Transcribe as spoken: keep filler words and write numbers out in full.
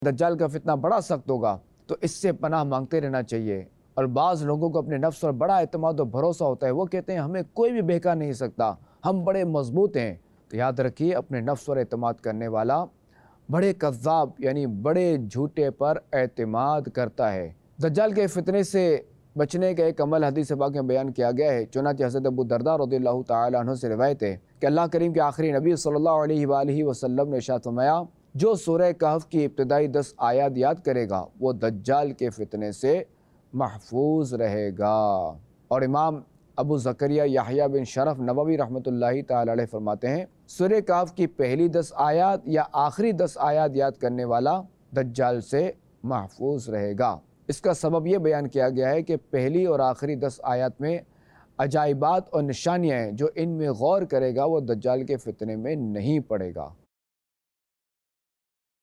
दज्जाल का फितना बड़ा सख्त होगा, तो इससे पनाह मांगते रहना चाहिए। और बाज़ लोगों को अपने नफ्स पर बड़ा एतमाद और भरोसा होता है, वो कहते हैं हमें कोई भी बहका नहीं सकता, हम बड़े मजबूत हैं। तो याद रखिए, अपने नफ्स पर एतमाद करने वाला बड़े कज़्ज़ाब यानी बड़े झूठे पर एतमाद करता है। दज्जाल के फितने से बचने का एक अमल हदीस पाक में बयान किया गया है। चुनांचे हज़रत अबू दरदा रज़ियल्लाहु तआला अन्हु से रिवायत है कि अल्लाह करीम के आखिरी नबी सल्लल्लाहु अलैहि वआलिहि वसल्लम ने इरशाद फरमाया, जो सूरह कहफ की इब्तिदाई दस आयात याद करेगा वो दज्जाल के फितने से महफूज रहेगा। और इमाम अबू ज़करिया याहया बिन शरफ नववी रहमतुल्लाहि तआला अलैह फरमाते हैं, सूरह कहफ की पहली दस आयात या आखिरी दस आयात याद करने वाला दज्जाल से महफूज रहेगा। इसका सबब यह बयान किया गया है कि पहली और आखिरी दस आयात में अजाइबात और निशानियाँ हैं, जो इनमें गौर करेगा वो दज्जाल के फितने में नहीं पड़ेगा।